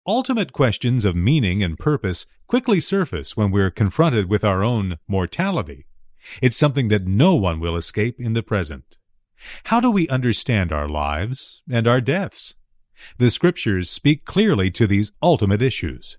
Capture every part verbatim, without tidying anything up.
Ultimate questions of meaning and purpose quickly surface when we're confronted with our own mortality. It's something that no one will escape in the present. How do we understand our lives and our deaths? The Scriptures speak clearly to these ultimate issues.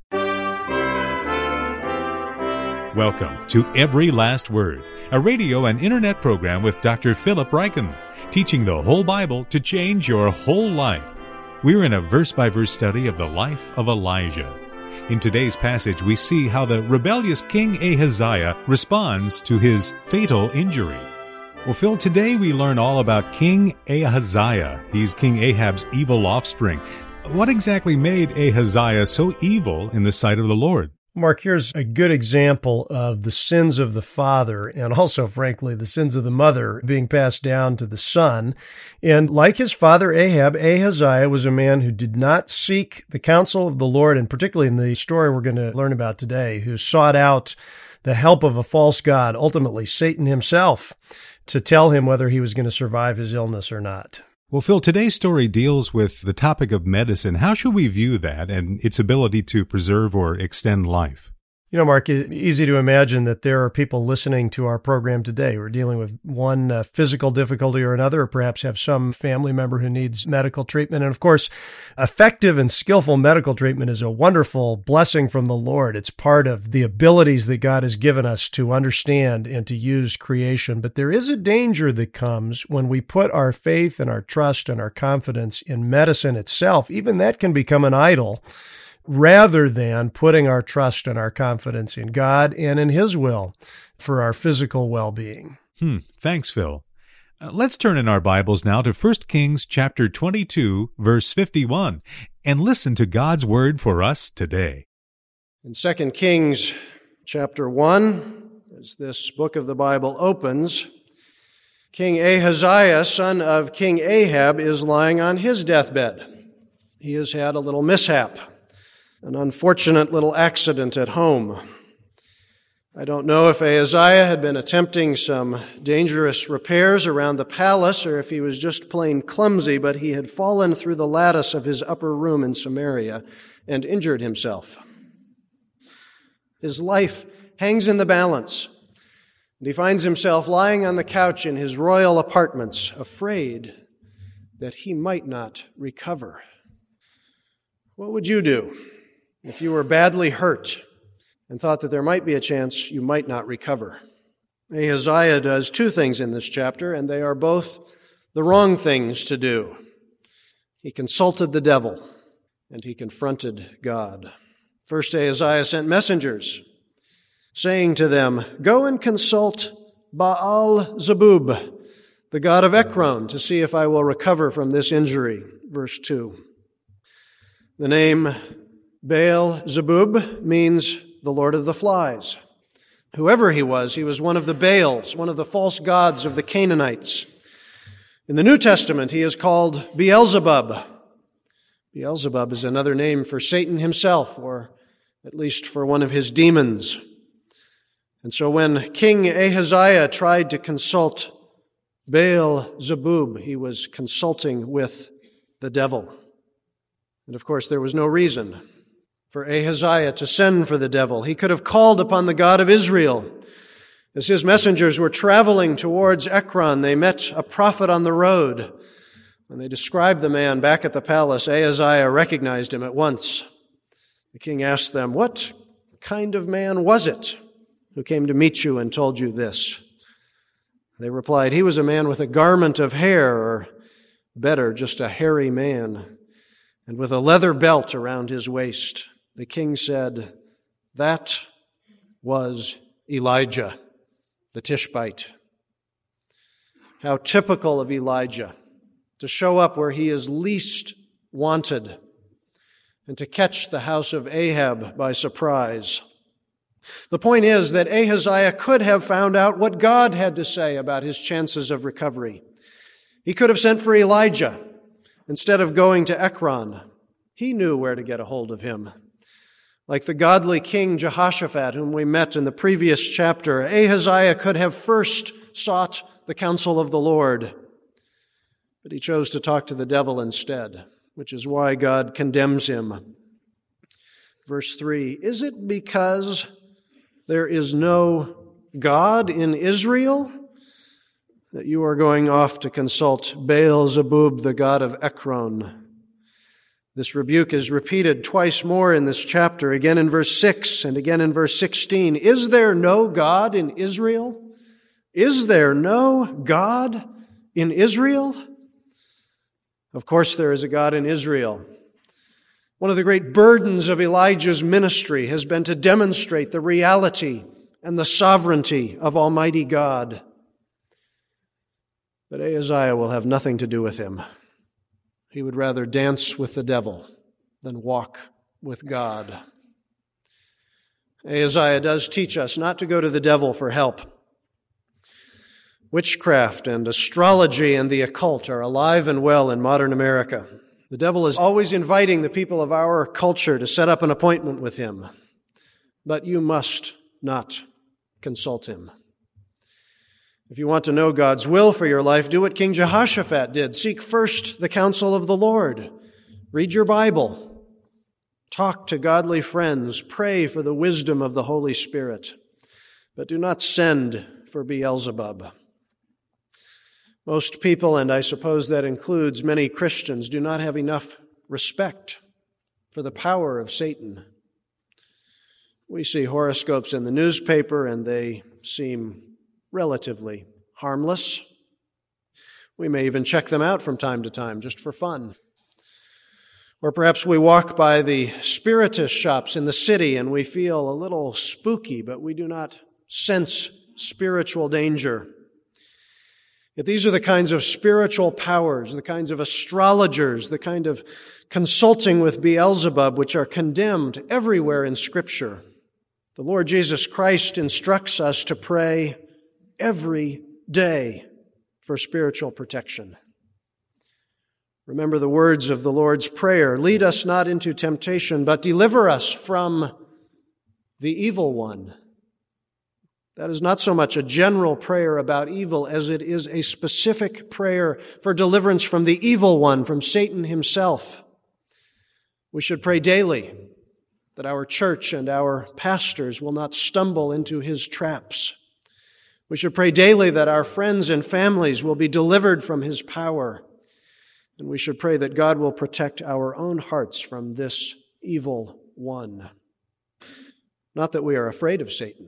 Welcome to Every Last Word, a radio and internet program with Doctor Philip Ryken, teaching the whole Bible to change your whole life. We're in a verse-by-verse study of the life of Elijah. In today's passage, we see how the rebellious King Ahaziah responds to his fatal injury. Well, Phil, today we learn all about King Ahaziah. He's King Ahab's evil offspring. What exactly made Ahaziah so evil in the sight of the Lord? Mark, here's a good example of the sins of the father and also, frankly, the sins of the mother being passed down to the son. And like his father Ahab, Ahaziah was a man who did not seek the counsel of the Lord, and particularly in the story we're going to learn about today, who sought out the help of a false god, ultimately Satan himself, to tell him whether he was going to survive his illness or not. Well, Phil, today's story deals with the topic of medicine. How should we view that and its ability to preserve or extend life? You know, Mark, it's easy to imagine that there are people listening to our program today who are dealing with one uh, physical difficulty or another, or perhaps have some family member who needs medical treatment. And of course, effective and skillful medical treatment is a wonderful blessing from the Lord. It's part of the abilities that God has given us to understand and to use creation. But there is a danger that comes when we put our faith and our trust and our confidence in medicine itself. Even that can become an idol, rather than putting our trust and our confidence in God and in His will for our physical well-being. Hmm. Thanks, Phil. Uh, let's turn in our Bibles now to First Kings chapter twenty-two, verse fifty-one, and listen to God's word for us today. In Second Kings chapter one, as this book of the Bible opens, King Ahaziah, son of King Ahab, is lying on his deathbed. He has had a little mishap. An unfortunate little accident at home. I don't know if Ahaziah had been attempting some dangerous repairs around the palace or if he was just plain clumsy, but he had fallen through the lattice of his upper room in Samaria and injured himself. His life hangs in the balance, and he finds himself lying on the couch in his royal apartments, afraid that he might not recover. What would you do if you were badly hurt and thought that there might be a chance you might not recover? Ahaziah does two things in this chapter, and they are both the wrong things to do. He consulted the devil, and he confronted God. First, Ahaziah sent messengers, saying to them, "Go and consult Baal-zebub, the god of Ekron, to see if I will recover from this injury." Verse two. The name Baal-zebub means the Lord of the Flies. Whoever he was, he was one of the Baals, one of the false gods of the Canaanites. In the New Testament, he is called Beelzebub. Beelzebub is another name for Satan himself, or at least for one of his demons. And so when King Ahaziah tried to consult Baal-zebub, he was consulting with the devil. And of course, there was no reason for Ahaziah to send for the devil. He could have called upon the God of Israel. As his messengers were traveling towards Ekron, they met a prophet on the road. When they described the man back at the palace, Ahaziah recognized him at once. The king asked them, "What kind of man was it who came to meet you and told you this?" They replied, "He was a man with a garment of hair, or better, just a hairy man, and with a leather belt around his waist." The king said, "That was Elijah, the Tishbite." How typical of Elijah to show up where he is least wanted and to catch the house of Ahab by surprise. The point is that Ahaziah could have found out what God had to say about his chances of recovery. He could have sent for Elijah instead of going to Ekron. He knew where to get a hold of him. Like the godly king Jehoshaphat, whom we met in the previous chapter, Ahaziah could have first sought the counsel of the Lord, but he chose to talk to the devil instead, which is why God condemns him. Verse three, is it because there is no God in Israel that you are going off to consult Baal-zebub, the god of Ekron? This rebuke is repeated twice more in this chapter, again in verse six and again in verse sixteen. Is there no God in Israel? Is there no God in Israel? Of course there is a God in Israel. One of the great burdens of Elijah's ministry has been to demonstrate the reality and the sovereignty of Almighty God. But Ahaziah will have nothing to do with him. He would rather dance with the devil than walk with God. Ahaziah does teach us not to go to the devil for help. Witchcraft and astrology and the occult are alive and well in modern America. The devil is always inviting the people of our culture to set up an appointment with him. But you must not consult him. If you want to know God's will for your life, do what King Jehoshaphat did. Seek first the counsel of the Lord. Read your Bible. Talk to godly friends. Pray for the wisdom of the Holy Spirit. But do not send for Beelzebub. Most people, and I suppose that includes many Christians, do not have enough respect for the power of Satan. We see horoscopes in the newspaper and they seem relatively harmless. We may even check them out from time to time just for fun. Or perhaps we walk by the spiritist shops in the city and we feel a little spooky, but we do not sense spiritual danger. Yet these are the kinds of spiritual powers, the kinds of astrologers, the kind of consulting with Beelzebub, which are condemned everywhere in Scripture. The Lord Jesus Christ instructs us to pray every day for spiritual protection. Remember the words of the Lord's Prayer, lead us not into temptation, but deliver us from the evil one. That is not so much a general prayer about evil as it is a specific prayer for deliverance from the evil one, from Satan himself. We should pray daily that our church and our pastors will not stumble into his traps. We should pray daily that our friends and families will be delivered from his power. And we should pray that God will protect our own hearts from this evil one. Not that we are afraid of Satan.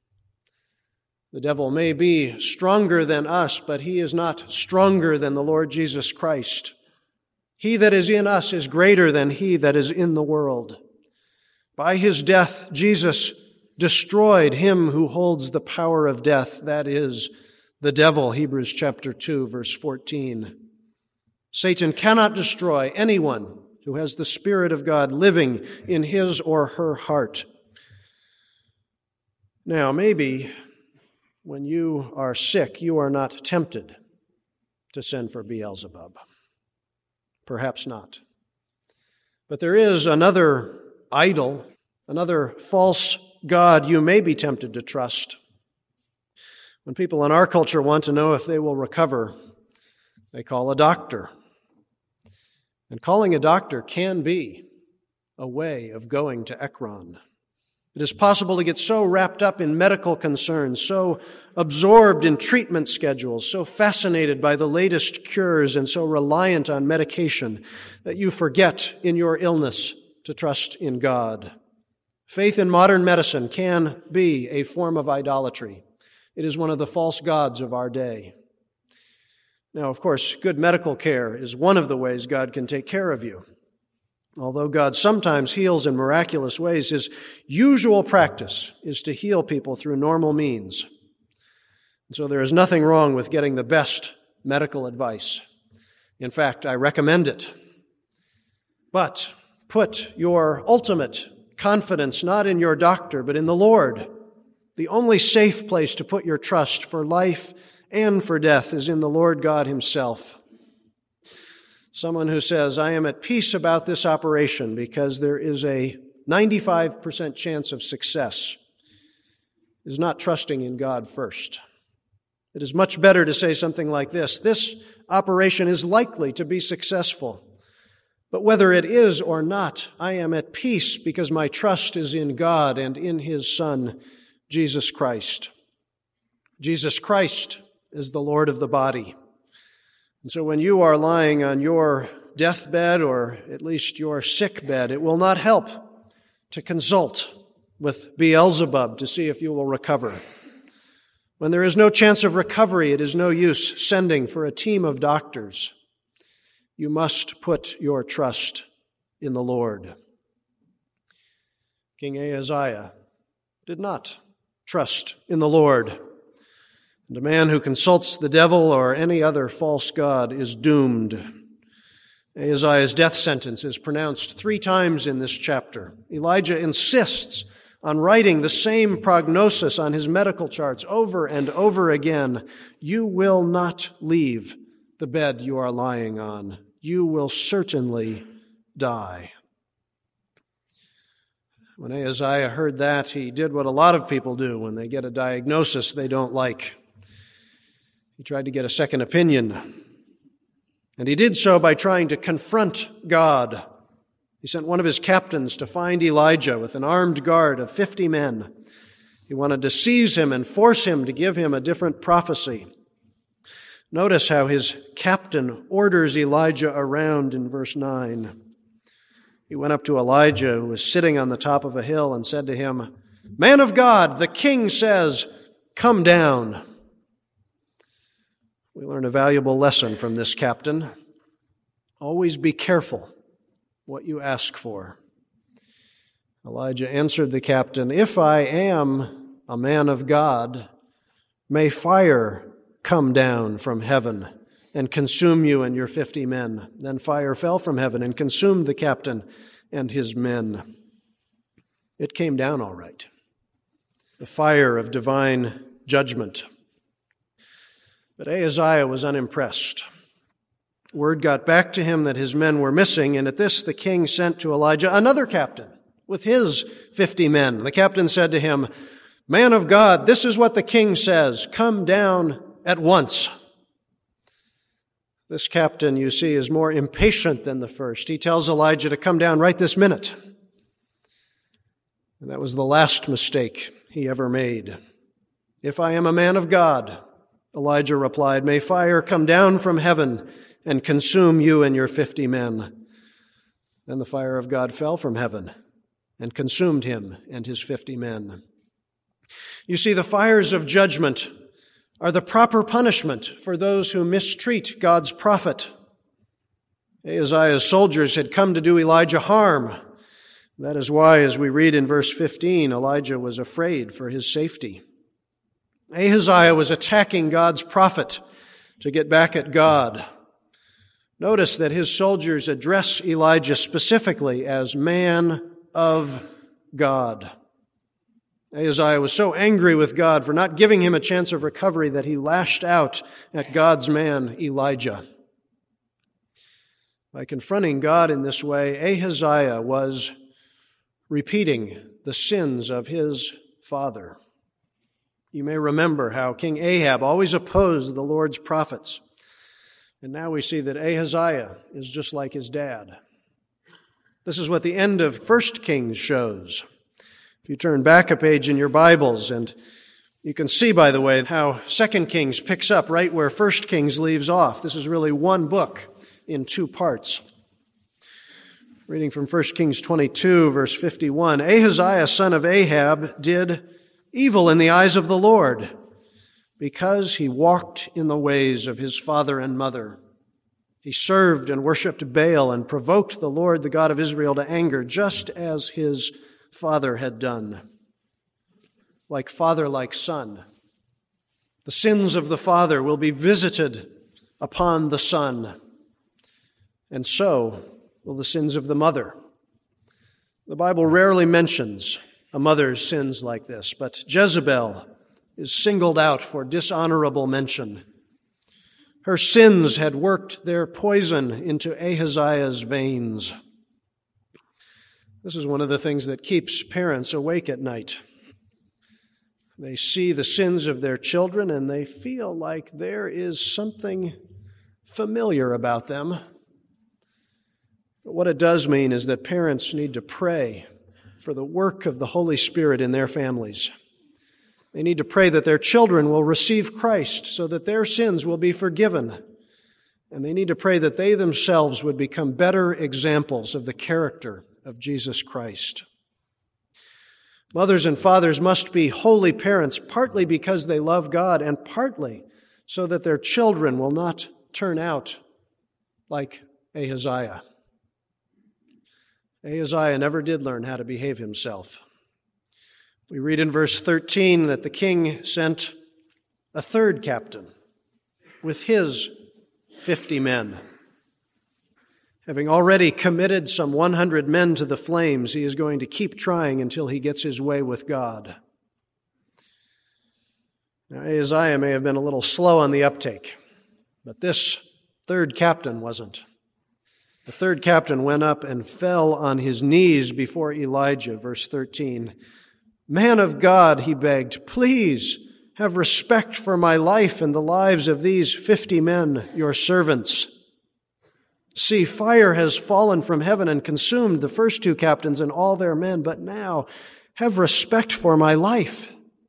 The devil may be stronger than us, but he is not stronger than the Lord Jesus Christ. He that is in us is greater than he that is in the world. By his death, Jesus destroyed him who holds the power of death, that is, the devil, Hebrews chapter two, verse fourteen. Satan cannot destroy anyone who has the Spirit of God living in his or her heart. Now, maybe when you are sick, you are not tempted to send for Beelzebub. Perhaps not. But there is another idol, another false god you may be tempted to trust. When people in our culture want to know if they will recover, they call a doctor. And calling a doctor can be a way of going to Ekron. It is possible to get so wrapped up in medical concerns, so absorbed in treatment schedules, so fascinated by the latest cures and so reliant on medication that you forget in your illness to trust in God. Faith in modern medicine can be a form of idolatry. It is one of the false gods of our day. Now, of course, good medical care is one of the ways God can take care of you. Although God sometimes heals in miraculous ways, his usual practice is to heal people through normal means. And so there is nothing wrong with getting the best medical advice. In fact, I recommend it. But put your ultimate confidence not in your doctor, but in the Lord. The only safe place to put your trust for life and for death is in the Lord God himself. Someone who says, I am at peace about this operation because there is a ninety-five percent chance of success, is not trusting in God first. It is much better to say something like this: this operation is likely to be successful, But whether it is or not, I am at peace because my trust is in God and in His Son, Jesus Christ. Jesus Christ is the Lord of the body. And so when you are lying on your deathbed, or at least your sick bed, it will not help to consult with Beelzebub to see if you will recover. When there is no chance of recovery, it is no use sending for a team of doctors. You must put your trust in the Lord. King Ahaziah did not trust in the Lord. And a man who consults the devil or any other false god is doomed. Ahaziah's death sentence is pronounced three times in this chapter. Elijah insists on writing the same prognosis on his medical charts over and over again. You will not leave the bed you are lying on. You will certainly die. When Ahaziah heard that, he did what a lot of people do when they get a diagnosis they don't like. He tried to get a second opinion. And he did so by trying to confront God. He sent one of his captains to find Elijah with an armed guard of fifty men. He wanted to seize him and force him to give him a different prophecy. Notice how his captain orders Elijah around in verse nine. He went up to Elijah, who was sitting on the top of a hill, and said to him, "Man of God, the king says, come down." We learn a valuable lesson from this captain. Always be careful what you ask for. Elijah answered the captain, "If I am a man of God, may fire come down from heaven and consume you and your fifty men." Then fire fell from heaven and consumed the captain and his men. It came down all right. The fire of divine judgment. But Ahaziah was unimpressed. Word got back to him that his men were missing, and at this the king sent to Elijah another captain with his fifty men. The captain said to him, "Man of God, this is what the king says. Come down at once." This captain, you see, is more impatient than the first. He tells Elijah to come down right this minute. And that was the last mistake he ever made. "If I am a man of God," Elijah replied, "may fire come down from heaven and consume you and your fifty men." Then the fire of God fell from heaven and consumed him and his fifty men. You see, the fires of judgment are the proper punishment for those who mistreat God's prophet. Ahaziah's soldiers had come to do Elijah harm. That is why, as we read in verse fifteen, Elijah was afraid for his safety. Ahaziah was attacking God's prophet to get back at God. Notice that his soldiers address Elijah specifically as man of God. Ahaziah was so angry with God for not giving him a chance of recovery that he lashed out at God's man, Elijah. By confronting God in this way, Ahaziah was repeating the sins of his father. You may remember how King Ahab always opposed the Lord's prophets. And now we see that Ahaziah is just like his dad. This is what the end of First Kings shows. If you turn back a page in your Bibles, and you can see, by the way, how Second Kings picks up right where First Kings leaves off. This is really one book in two parts. Reading from First Kings twenty-two, verse fifty-one, "Ahaziah, son of Ahab, did evil in the eyes of the Lord, because he walked in the ways of his father and mother. He served and worshipped Baal and provoked the Lord, the God of Israel, to anger, just as his father had done." Like father, like son. The sins of the father will be visited upon the son, and so will the sins of the mother. The Bible rarely mentions a mother's sins like this, but Jezebel is singled out for dishonorable mention. Her sins had worked their poison into Ahaziah's veins. This is one of the things that keeps parents awake at night. They see the sins of their children and they feel like there is something familiar about them. But what it does mean is that parents need to pray for the work of the Holy Spirit in their families. They need to pray that their children will receive Christ so that their sins will be forgiven. And they need to pray that they themselves would become better examples of the character of Jesus Christ. Mothers and fathers must be holy parents, partly because they love God and partly so that their children will not turn out like Ahaziah. Ahaziah never did learn how to behave himself. We read in verse thirteen that the king sent a third captain with his fifty men. Having already committed some one hundred men to the flames, he is going to keep trying until he gets his way with God. Now, Ahaziah may have been a little slow on the uptake, but this third captain wasn't. The third captain went up and fell on his knees before Elijah, verse thirteen. "Man of God," he begged, "please have respect for my life and the lives of these fifty men, your servants. See, fire has fallen from heaven and consumed the first two captains and all their men, but now have respect for my life."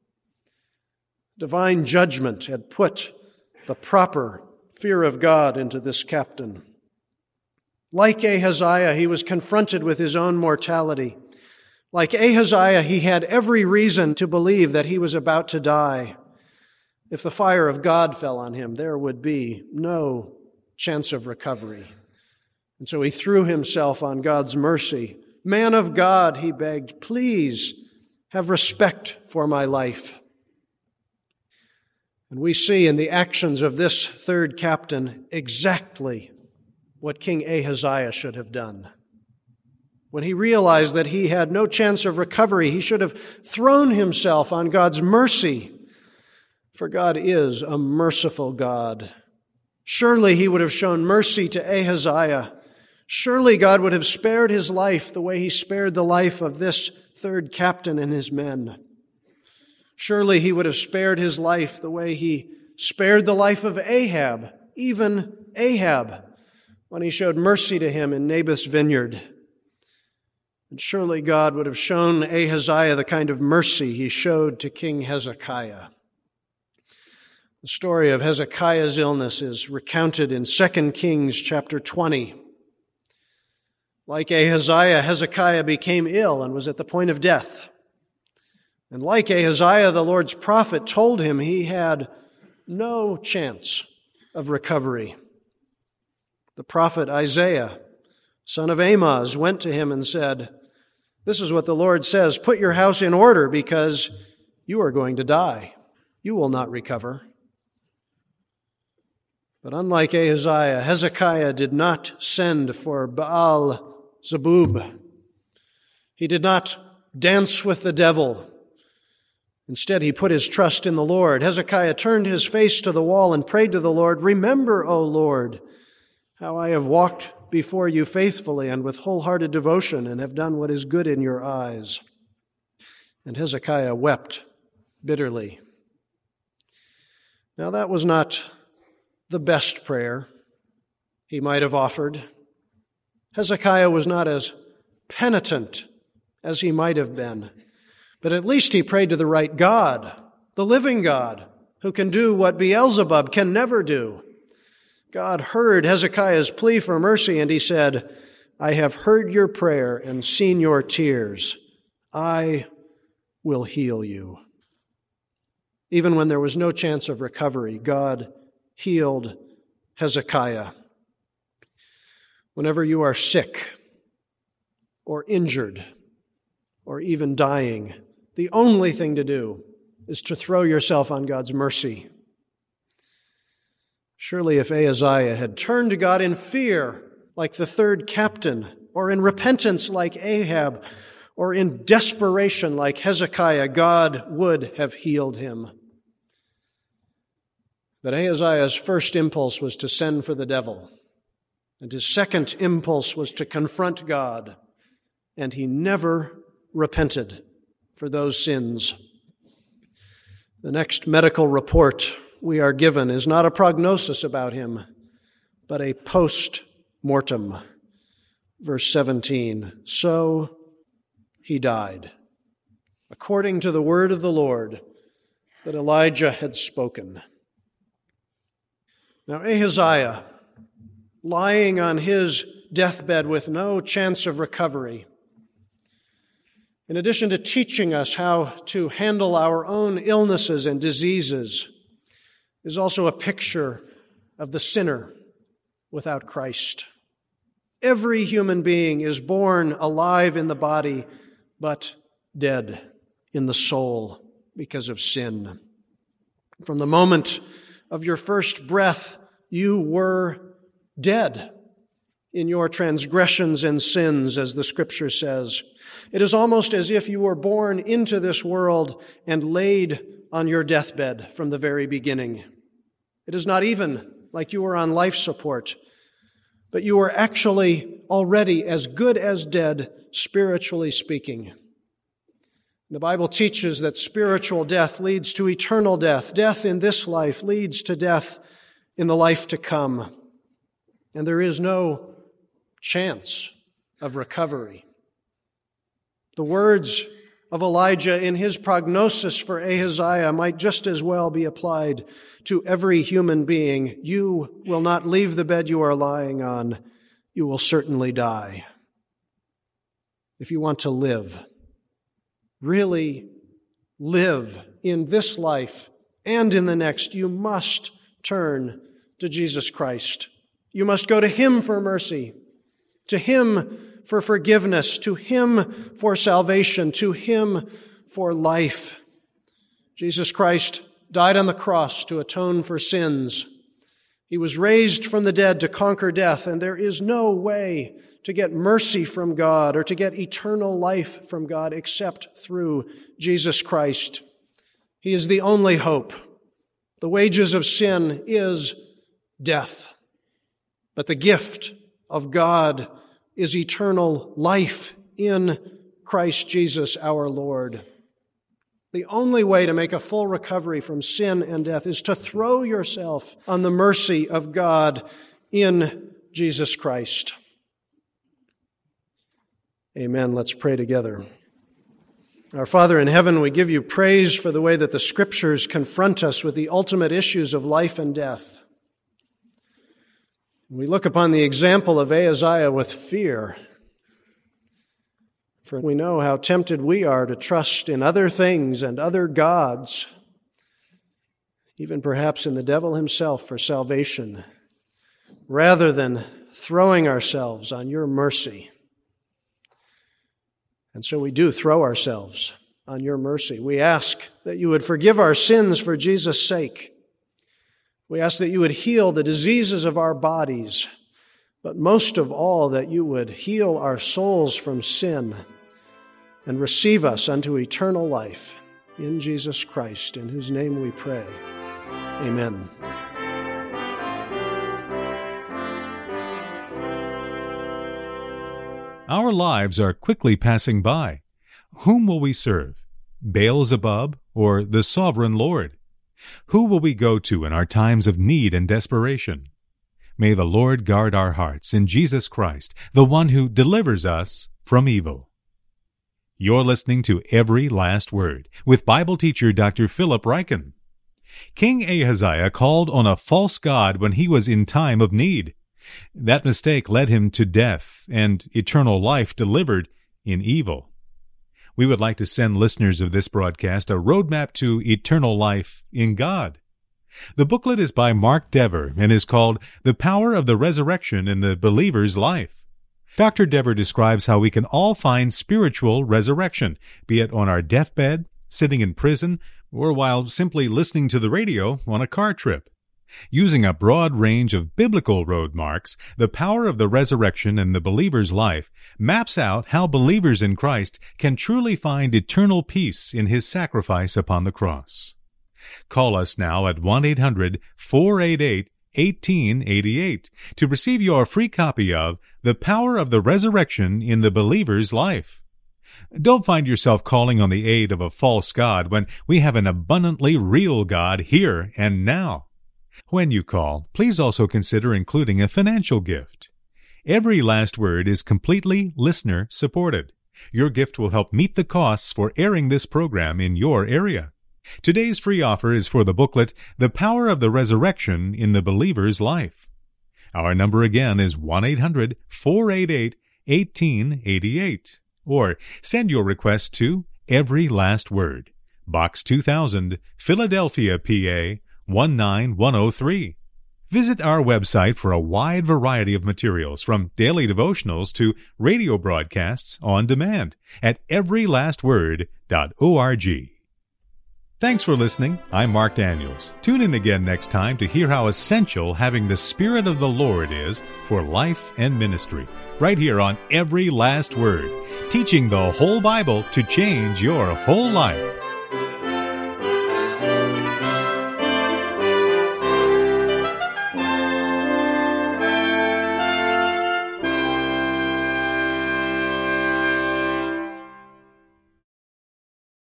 Divine judgment had put the proper fear of God into this captain. Like Ahaziah, he was confronted with his own mortality. Like Ahaziah, he had every reason to believe that he was about to die. If the fire of God fell on him, there would be no chance of recovery. And so he threw himself on God's mercy. "Man of God," he begged, "please have respect for my life." And we see in the actions of this third captain exactly what King Ahaziah should have done. When he realized that he had no chance of recovery, he should have thrown himself on God's mercy. For God is a merciful God. Surely he would have shown mercy to Ahaziah. Surely God would have spared his life the way he spared the life of this third captain and his men. Surely he would have spared his life the way he spared the life of Ahab, even Ahab, when he showed mercy to him in Naboth's vineyard. And surely God would have shown Ahaziah the kind of mercy he showed to King Hezekiah. The story of Hezekiah's illness is recounted in Second Kings chapter twenty. Like Ahaziah, Hezekiah became ill and was at the point of death. And like Ahaziah, the Lord's prophet told him he had no chance of recovery. The prophet Isaiah, son of Amoz, went to him and said, "This is what the Lord says, put your house in order because you are going to die. You will not recover." But unlike Ahaziah, Hezekiah did not send for Baal Zebub. He did not dance with the devil. Instead, he put his trust in the Lord. Hezekiah turned his face to the wall and prayed to the Lord, "Remember, O Lord, how I have walked before you faithfully and with wholehearted devotion and have done what is good in your eyes." And Hezekiah wept bitterly. Now, that was not the best prayer he might have offered. Hezekiah was not as penitent as he might have been, but at least he prayed to the right God, the living God, who can do what Beelzebub can never do. God heard Hezekiah's plea for mercy, and he said, "I have heard your prayer and seen your tears. I will heal you." Even when there was no chance of recovery, God healed Hezekiah. Whenever you are sick or injured or even dying, the only thing to do is to throw yourself on God's mercy. Surely if Ahaziah had turned to God in fear like the third captain, or in repentance like Ahab, or in desperation like Hezekiah, God would have healed him. But Ahaziah's first impulse was to send for the devil, and his second impulse was to confront God, and he never repented for those sins. The next medical report we are given is not a prognosis about him, but a post-mortem. verse seventeen, so he died, according to the word of the Lord that Elijah had spoken. Now Ahaziah, lying on his deathbed with no chance of recovery, in addition to teaching us how to handle our own illnesses and diseases, is also a picture of the sinner without Christ. Every human being is born alive in the body, but dead in the soul because of sin. From the moment of your first breath, you were dead in your transgressions and sins, as the Scripture says. It is almost as if you were born into this world and laid on your deathbed from the very beginning. It is not even like you were on life support, but you were actually already as good as dead, spiritually speaking. The Bible teaches that spiritual death leads to eternal death. Death in this life leads to death in the life to come. And there is no chance of recovery. The words of Elijah in his prognosis for Ahaziah might just as well be applied to every human being. You will not leave the bed you are lying on. You will certainly die. If you want to live, really live in this life and in the next, you must turn to Jesus Christ. You must go to Him for mercy, to Him for forgiveness, to Him for salvation, to Him for life. Jesus Christ died on the cross to atone for sins. He was raised from the dead to conquer death, and there is no way to get mercy from God or to get eternal life from God except through Jesus Christ. He is the only hope. The wages of sin is death, but the gift of God is eternal life in Christ Jesus our Lord. The only way to make a full recovery from sin and death is to throw yourself on the mercy of God in Jesus Christ. Amen. Let's pray together. Our Father in heaven, we give you praise for the way that the Scriptures confront us with the ultimate issues of life and death. We look upon the example of Ahaziah with fear, for we know how tempted we are to trust in other things and other gods, even perhaps in the devil himself for salvation, rather than throwing ourselves on your mercy. And so we do throw ourselves on your mercy. We ask that you would forgive our sins for Jesus' sake. We ask that you would heal the diseases of our bodies, but most of all that you would heal our souls from sin and receive us unto eternal life. In Jesus Christ, in whose name we pray. Amen. Our lives are quickly passing by. Whom will we serve? Beelzebub or the sovereign Lord? Who will we go to in our times of need and desperation? May the Lord guard our hearts in Jesus Christ, the one who delivers us from evil. You're listening to Every Last Word with Bible teacher Doctor Philip Ryken. King Ahaziah called on a false god when he was in time of need. That mistake led him to death and eternal life delivered in evil. We would like to send listeners of this broadcast a roadmap to eternal life in God. The booklet is by Mark Dever and is called The Power of the Resurrection in the Believer's Life. Doctor Dever describes how we can all find spiritual resurrection, be it on our deathbed, sitting in prison, or while simply listening to the radio on a car trip. Using a broad range of biblical road marks, The Power of the Resurrection in the Believer's Life maps out how believers in Christ can truly find eternal peace in His sacrifice upon the cross. Call us now at one eight hundred, four eight eight, one eight eight eight to receive your free copy of The Power of the Resurrection in the Believer's Life. Don't find yourself calling on the aid of a false god when we have an abundantly real God here and now. When you call, please also consider including a financial gift. Every Last Word is completely listener supported. Your gift will help meet the costs for airing this program in your area. Today's free offer is for the booklet, The Power of the Resurrection in the Believer's Life. Our number again is one eight hundred, four eight eight, one eight eight eight. Or send your request to Every Last Word, Box two thousand, Philadelphia, P A one nine one oh three. Visit our website for a wide variety of materials, from daily devotionals to radio broadcasts on demand at every last word dot org. Thanks for listening. I'm Mark Daniels. Tune in again next time to hear how essential having the Spirit of the Lord is for life and ministry, right here on Every Last Word, teaching the whole Bible to change your whole life.